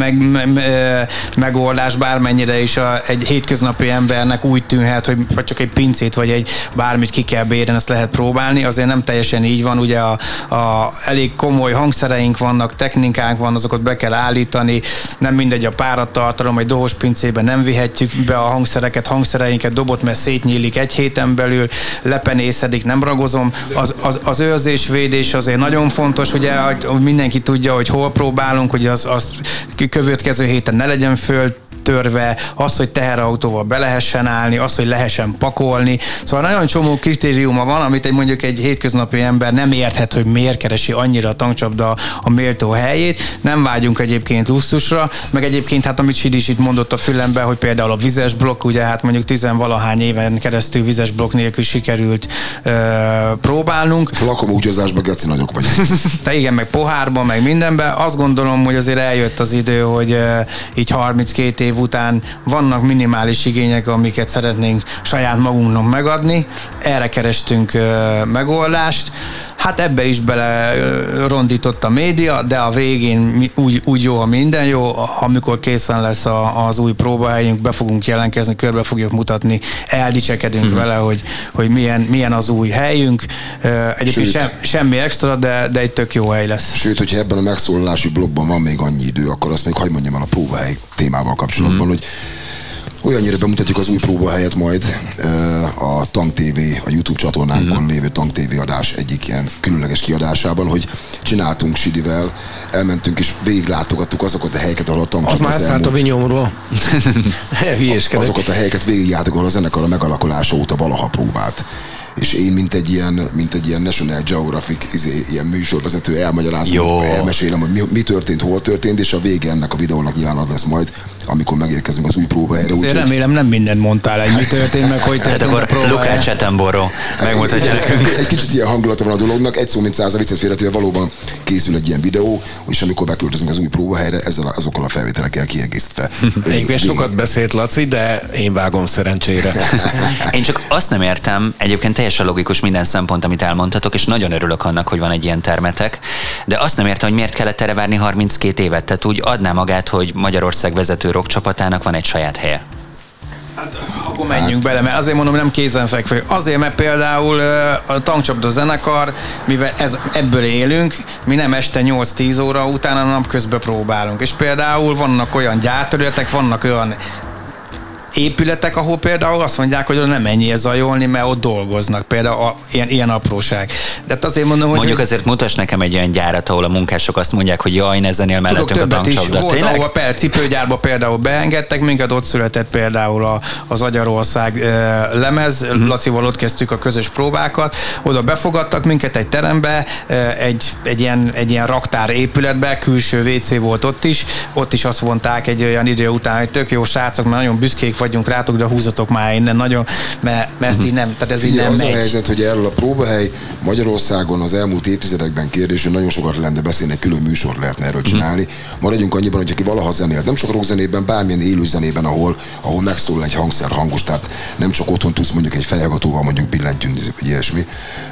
S5: megoldás, bármennyire is egy hétköznapi embernek úgy tűnhet, hogy csak egy pincét vagy egy bármit ki kell bérni, ezt lehet próbálni, azért nem teljesen így van, ugye elég komoly hangszereink vannak, technikánk van, azokat be kell állítani, nem mindegy a páratartalom, egy dohos pincében nem vihetjük be a hangszereinket, dobot, mert szétnyílik egy héten belül, lepenészedik, nem ragozom. Az őrzésvédés azért nagyon fontos, ugye mindenki tudja, hogy hol próbálunk, hogy az következő héten ne legyen föl törve, az, hogy teherautóval be lehessen állni, az, hogy lehessen pakolni. Szóval nagyon csomó kritériuma van, amit mondjuk egy hétköznapi ember nem érthet, hogy miért keresi annyira a tankcsapda a méltó helyét. Nem vágyunk egyébként luxusra, meg egyébként hát amit Sidis itt mondott a fülembe, hogy például a vizes blokk, ugye hát mondjuk 10-valahány éven keresztül vizes blokk nélkül sikerült próbálnunk.
S4: Lakomúgyozásban geci nagyok vagyunk.
S5: De igen, meg pohárban, meg mindenben. Azt gondolom, hogy azért eljött az idő, hogy így 32 év után vannak minimális igények, amiket szeretnénk saját magunknak megadni. Erre kerestünk megoldást. Hát ebbe is bele rondított a média, de a végén úgy jó, ha minden jó, amikor készen lesz az új próbahelyünk, be fogunk jelentkezni, körbe fogjuk mutatni, eldicsekedünk vele, hogy milyen az új helyünk. Egyébként semmi extra, de egy tök jó hely lesz.
S4: Sőt, hogyha ebben a megszólalási blogban van még annyi idő, akkor azt még hadd mondjam el a próbahely témával kapcsolatban, hogy olyannyira bemutatjuk az új próbahelyet majd a Tank TV, a YouTube csatornánkon lévő Tank TV adás egyik ilyen különleges kiadásában, hogy csináltunk Sidivel, elmentünk és végiglátogattuk azokat a helyeket, ahol a tankcsapda
S3: az már szállt a vinyomról.
S4: Azokat a helyeket végigjártuk, ahol a zenekar a megalakulása óta valaha próbált. És én, mint egy ilyen National Geographic ilyen műsorvezető elmesélem, hogy mi történt, hol történt, és a vége ennek a videónak nyilván az lesz majd, amikor megérkezünk az új próbahelyre.
S5: Azért remélem nem mindent mondtál, hogy mi történt, meg hogy történt a próbahely.
S2: Lukács Attenborough megmutatja nekünk.
S4: Egy kicsit ilyen hangulata van a dolognak, egy szó mint 100 viccet félretően valóban készül egy ilyen videó, és amikor beköltözünk az új próbahelyre, azokkal a felvételekkel kiegészítve.
S3: Egyébként sokat beszélt Laci, de én vágom szerencsére.
S2: Én csak azt nem értem, egyébként teljesen logikus minden szempont, amit elmondhatok, és nagyon örülök annak, hogy van egy ilyen termetek, de azt nem értem, hogy miért kellett erre várni 32 évet, tehát úgy adná magát, hogy Magyarország vezető rock csapatának van egy saját helye.
S5: Hát, akkor menjünk bele, mert azért mondom, nem kézenfekvő. Azért, mert például a tankcsapda zenekar, mivel ebből élünk, mi nem este 8-10 óra után, a napközben próbálunk. És például vannak olyan gyárterületek, vannak olyan épületek, ahol például azt mondják, hogy nem ennyi zajolni, mert ott dolgoznak. Például ilyen apróság. De azért mondom, hogy...
S2: Mondjuk azért mutass nekem egy olyan gyárat, ahol a munkások azt mondják, hogy jaj, ne zenél mellettünk a tankcsapda.
S5: Volt, ahol a cipőgyárba például beengedtek minket, ott született például az Agyarország lemez, Lacival ott kezdtük a közös próbákat, oda befogadtak minket egy terembe, egy ilyen raktár épületbe, külső WC volt ott is azt mondták egy olyan idő után, hogy tök jó srácok, mert nagyon büszkék vagyunk rátok, de húzatok már innen nagyon, mert ezt így nem, tehát ez így nem
S4: megy.
S5: Az
S4: a helyzet, hogy erről a próbahely Magyarországon az elmúlt évtizedekben kérdés, hogy nagyon sokat lenne beszélni, egy külön műsor lehetne erről csinálni. Maradjunk annyiban, hogy aki valaha zenélt, nem csak rockzenében, bármilyen élő zenében, ahol megszólal egy hangszer hangos, tehát nem csak otthon tudsz mondjuk egy fejhallgatóval mondjuk billentyűzni, vagy ilyesmi.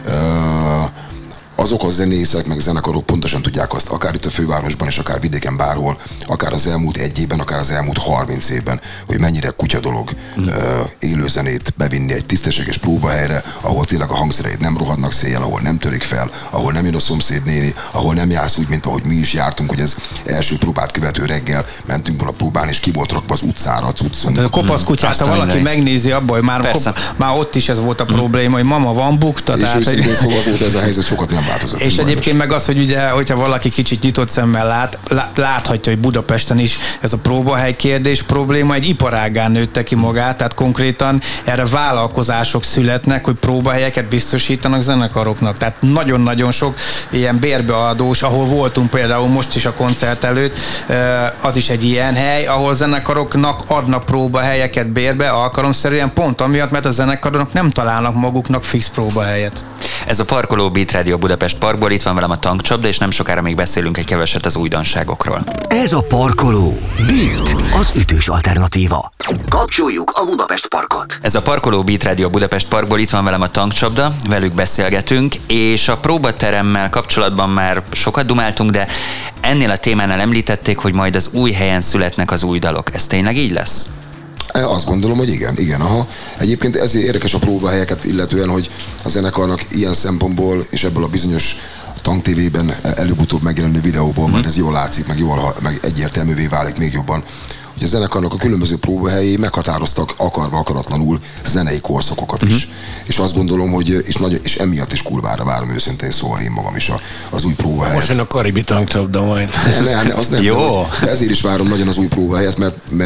S4: Azok a zenészek, meg zenekarok pontosan tudják azt, akár itt a fővárosban, és akár vidéken bárhol, akár az elmúlt 1 évben, akár az elmúlt 30 évben, hogy mennyire kutya dolog élőzenét bevinni egy tisztességes próbahelyre, ahol tényleg a hangszereid nem rohadnak széjjel, ahol nem törik fel, ahol nem jön a szomszéd néni, ahol nem jársz úgy, mint ahogy mi is jártunk, hogy ez első próbát követő reggel mentünk volna próbálni, és ki volt rakva az utcára a cuccunk.
S5: De a kopasz kutyát, ha valaki megnézi abban, hogy már ott is ez volt a probléma, hogy mama van bukta.
S4: És őszintén szóval az volt ez a helyzet, sokat nem változott.
S5: És egyébként meg az, hogy ugye, hogyha valaki kicsit nyitott szemmel láthatja, hogy Budapesten is ez a próbahely kérdés probléma egy iparágán nőtte ki magát, tehát konkrétan erre vállalkozások születnek, hogy próbahelyeket biztosítanak zenekaroknak. Tehát nagyon-nagyon sok ilyen bérbeadós, ahol voltunk például most is a koncert előtt, az is egy ilyen hely, ahol zenekaroknak adnak próbahelyeket bérbe alkalomszerűen pont amiatt, mert a zenekarok nem találnak maguknak fix próbahelyet.
S2: Ez a parkoló Beat Radio Budapest Parkból, itt van velem a Tankcsapda, és nem sokára még beszélünk egy keveset az újdonságokról.
S1: Ez a parkoló Beat, az ütős alternatíva. Kapcsoljuk a Budapest Parkot.
S2: Ez a parkoló Beat Radio Budapest Parkból, itt van velem a Tankcsapda, velük beszélgetünk, és a próbateremmel kapcsolatban már sokat dumáltunk, de ennél a témánál említették, hogy majd az új helyen születnek az új dalok. Ez tényleg így lesz?
S4: Azt gondolom, hogy igen, aha. Egyébként ezért érdekes a próbahelyeket illetően, hogy a zenekarnak ilyen szempontból, és ebből a bizonyos Tank TV-ben előbb-utóbb megjelenő videóból, mert ez jól látszik, meg egyértelművé válik még jobban, hogy a zenekarnak a különböző próbahelyei meghatároztak akarva akaratlanul zenei korszakokat is. És azt gondolom, hogy és emiatt is kurvára várom őszintén, szóval én magam is az új próbahelyet.
S3: Most jön a Karibi Tankcsapda majd.
S4: Az nem.
S2: Jó.
S4: De ezért is várom nagyon az új próbahelyet,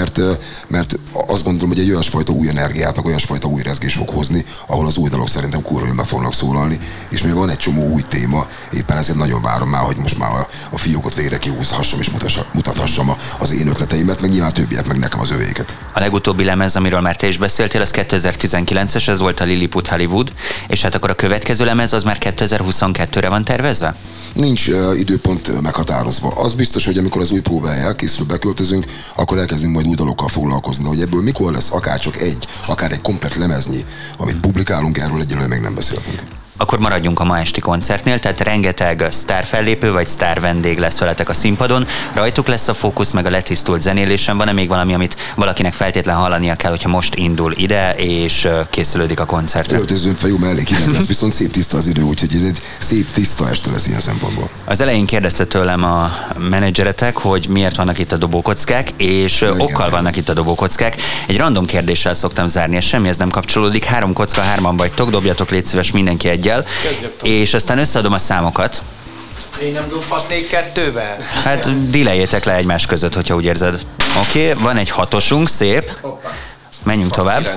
S4: mert azt gondolom, hogy egy olyasfajta új energiát, meg olyasfajta új rezgés fog hozni, ahol az új dalok szerintem kurva jól meg fognak szólalni, és mivel van egy csomó új téma, éppen ezért nagyon várom már, hogy most már a fiókot végre kihúzhassam és mutathassam az én ötleteimet, meg nyilván többiek meg nekem az övéket.
S2: A legutóbbi lemez, amiről már te is beszéltél, az 2019-es, ez volt a Lilliput Hollywood, és hát akkor a következő lemez az már 2022-re van tervezve?
S4: Nincs időpont meghatározva. Az biztos, hogy amikor az új próbája elkészül, beköltözünk, akkor elkezdünk majd új dalokkal foglalkozni. Hogy ebből mikor lesz akár csak akár egy komplett lemeznyi, amit publikálunk, erről egyelőre még nem beszéltünk.
S2: Akkor maradjunk a ma esti koncertnél, tehát rengeteg sztárfellépő vagy sztár vendég lesz veletek a színpadon, rajtuk lesz a fókusz, meg a letisztult zenélésen. Van-e még valami, amit valakinek feltétlen hallania kell, hogyha most indul ide, és készülődik a koncertre?
S4: Öltözőn fel jó mellék, hideg lesz, viszont szép tiszta az idő, úgyhogy ez egy szép tiszta este lesz ilyen szempontból.
S2: Az elején kérdezte tőlem a menedzseretek, hogy miért vannak itt a dobókockák, és okkal vannak itt a dobókockák. Egy random kérdéssel szoktam zárni, és semmihez nem kapcsolódik. 3 kocka, 3-an vagytok, dobjatok légy szíves mindenki egyel, és aztán összeadom a számokat.
S5: Én nem dobhatnék 2-vel?
S2: Hát dileljétek le egymás között, hogyha úgy érzed. Oké, van egy 6-osunk, szép. Menjünk tovább.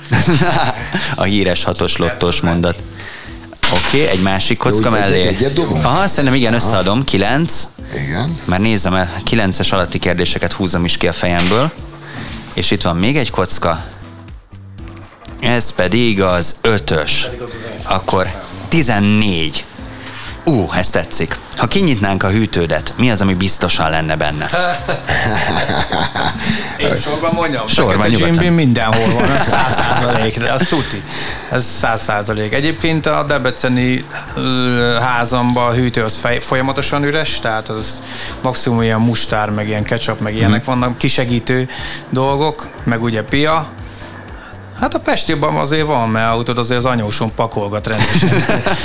S2: A híres 6-os lottós mondat. Oké, egy másik kocka mellé.
S4: Egyet dobunk?
S2: Aha, szerintem igen, összeadom. 9.
S4: Igen.
S2: Már nézem el, 9-es alatti kérdéseket húzom is ki a fejemből. És itt van még egy kocka. Ez pedig az 5-ös. Akkor 14. Ez tetszik. Ha kinyitnánk a hűtődet, mi az, ami biztosan lenne benne?
S5: Én sorban mondjam?
S2: Sorban nyugodtan.
S5: Mindenhol van, ez 100%, de az tuti. Ez 100%. Egyébként a debreceni házamban a hűtő az folyamatosan üres, tehát az maximum ilyen mustár, meg ilyen ketchup, meg ilyenek vannak, kisegítő dolgok, meg ugye pia. Hát a Pestiben azért van, mert azért az anyósom pakolgat rendesen.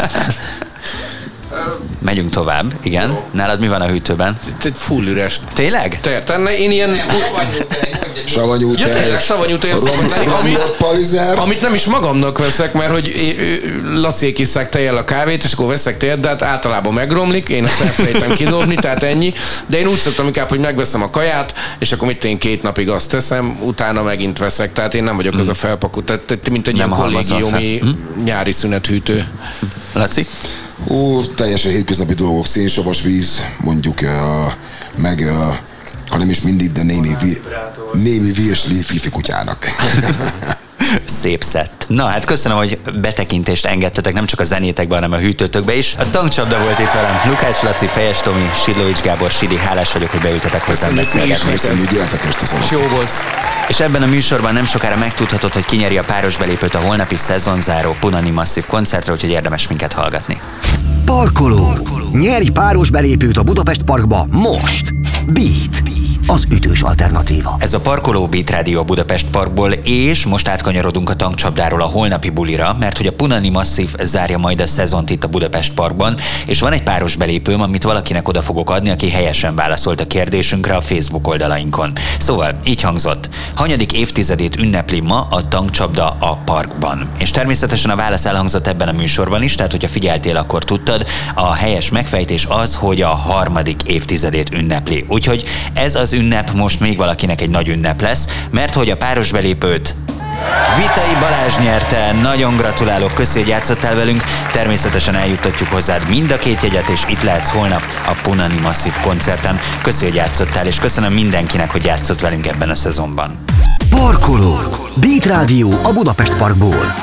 S2: Megyünk tovább, igen. Jó. Nálad mi van a hűtőben?
S3: Full üres.
S2: Tényleg?
S3: Én ilyen...
S4: Savanyú tej.
S3: Tényleg savanyú tej, amit nem is magamnak veszek, mert hogy Laciék isszák tejjel a kávét, és akkor veszek tejet, de hát általában megromlik, én ezt elfelejtem kidobni, tehát ennyi. De én úgy szoktam inkább, hogy megveszem a kaját, és akkor én 2 napig azt teszem, utána megint veszek, tehát én nem vagyok az a felpakó, tehát mint egy ilyen kollégiumi nyári szünethűtő.
S2: Laci?
S4: Teljesen hétköznapi dolgok, szénsavas víz, mondjuk, meg ha nem is mindig, de némi virsli fifi kutyának.
S2: Szép szett. Na hát köszönöm, hogy betekintést engedtetek nem csak a zenétekbe, hanem a hűtőtökbe is. A Tankcsapda volt itt velem. Lukács Laci, Fejes Tomi, Sidlovics Gábor, Sidi. Hálás vagyok, hogy beültetek hozzám beszélgetni.
S4: Köszönjük, gyertek este szavaztok.
S3: Jó volt.
S2: És ebben a műsorban nem sokára megtudhatod, hogy ki nyeri a páros belépőt a holnapi szezonzáró Punani Masszív koncertre, úgyhogy érdemes minket hallgatni.
S1: Parkoló. Nyerj páros belépőt a Budapest Parkba most. Beat. az ütős alternatíva.
S2: Ez a parkoló Beat Rádió a Budapest Parkból, és most átkanyarodunk a tankcsapdáról a holnapi bulira, mert hogy a Punani Massive zárja majd a szezont itt a Budapest Parkban, és van egy páros belépőm, amit valakinek oda fogok adni, aki helyesen válaszolt a kérdésünkre a Facebook oldalainkon. Szóval így hangzott: hanyadik évtizedét ünnepli ma a tankcsapda a parkban? És természetesen a válasz elhangzott ebben a műsorban is, tehát hogyha figyeltél, akkor tudtad, a helyes megfejtés az, hogy a harmadik évtizedét ünnepli. Úgyhogy ez az ünnep most még valakinek egy nagy ünnep lesz, mert hogy a páros belépőt Vitai Balázs nyerte. Nagyon gratulálok, köszi, hogy játszottál velünk. Természetesen eljuttatjuk hozzád mind a két jegyet, és itt lehetsz holnap a Punani Massive koncerten. Köszi, hogy játszottál, és köszönöm mindenkinek, hogy játszott velünk ebben a szezonban.
S1: Parkoló, Beat Rádió a Budapest Parkból.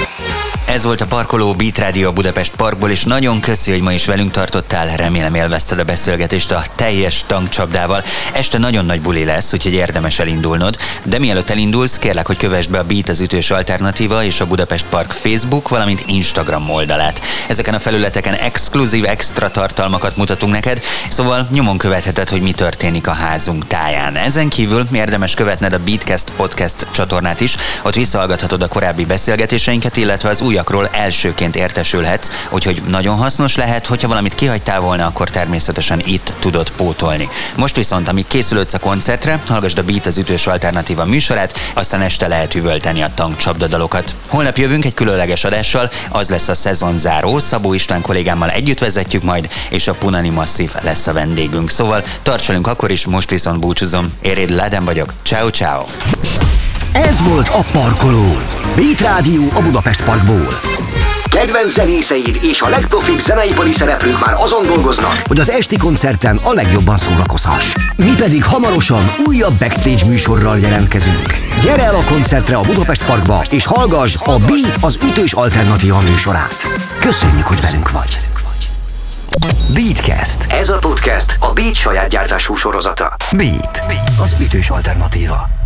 S2: Ez volt a Parkoló Beat Rádió a Budapest Parkból, és nagyon köszi, hogy ma is velünk tartottál. Remélem élvezted a beszélgetést a teljes tankcsapdával. Este nagyon nagy buli lesz, úgyhogy érdemes elindulnod. De mielőtt elindulsz, kérlek, hogy kövessd be a Beat az ütős alternatíva és a Budapest Park Facebook, valamint Instagram oldalát. Ezeken a felületeken exkluzív extra tartalmakat mutatunk neked, szóval nyomon követheted, hogy mi történik a házunk táján. Ezen kívül érdemes követned a Beatcast podcast csatornát is, ott visszahallgathatod a korábbi beszélgetéseinket, illetve az újakról elsőként értesülhetsz, úgyhogy nagyon hasznos lehet, hogyha valamit kihagytál volna, akkor természetesen itt tudod pótolni. Most viszont, amíg készülődsz a koncertre, hallgasd a Beat az ütős alternatíva műsorát, aztán este lehet üvölteni a tankcsapdadalokat. Holnap jövünk egy különleges adással, az lesz a szezonzáró, Szabó István kollégámmal együtt vezetjük majd, és a Punani Massive lesz a vendégünk. Szóval tarts velünk akkor is, most viszont búcsúzom. Éréd Láden vagyok. Ciao, ciao.
S1: Ez volt a Parkoló, Beat Rádió a Budapest Parkból. Kedvenc zenészeid és a legprofibb zeneipari szereplők már azon dolgoznak, hogy az esti koncerten a legjobban szórakozhass. Mi pedig hamarosan újabb backstage műsorral jelentkezünk. Gyere el a koncertre a Budapest Parkba, és hallgass a Beat az ütős alternatíva műsorát. Köszönjük, hogy velünk vagy. Beatcast. Ez a podcast a Beat saját gyártású sorozata. Beat az ütős alternatíva.